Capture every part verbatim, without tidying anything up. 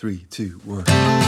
Three, two, one.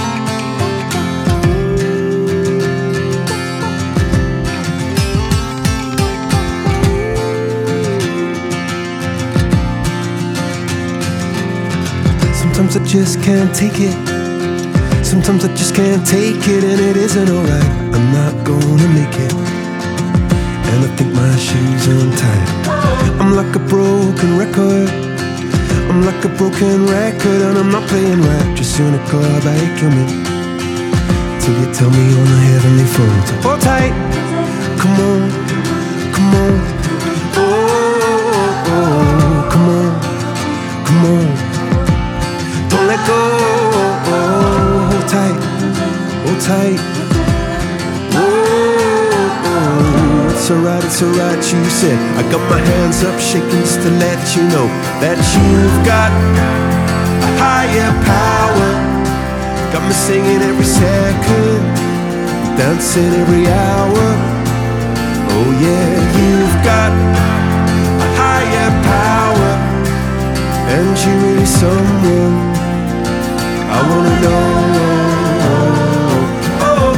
Sometimes I just can't take it. Sometimes I just can't take it, and it isn't alright. I'm not gonna make it, and I think my shoes are untied. I'm like a broken record. I'm like a broken record, and I'm not playing right. Just in a club, I kill me till you tell me on a heavenly phone to hold tight. Come on, come on, oh, oh, oh, come on, come on. Don't let go, oh, hold tight, hold tight. Oh, oh, it's alright, it's alright, you said. I got my hands up shaking just to let you know that you've got a higher power. Got me singing every second, dancing every hour. Oh yeah, you've got a higher power, and you're really someone I wanna know. Oh.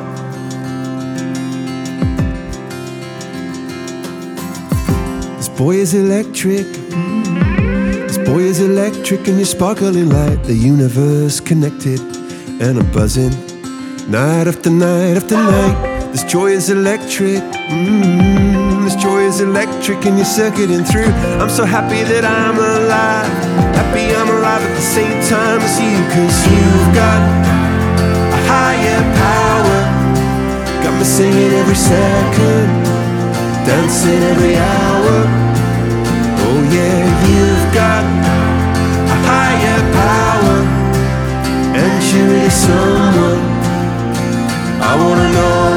This boy is electric. This boy is electric, and you're sparkling like the universe connected. And I'm buzzing night after night after night. This joy is electric. Mm, this joy is electric, and you're circuiting through. I'm so happy that I'm alive. Happy I'm alive at the same time as you. Cause you've got a higher power. Got me singing every second, dancing every hour. Oh yeah, you've got a higher power, and you're really someone I wanna know.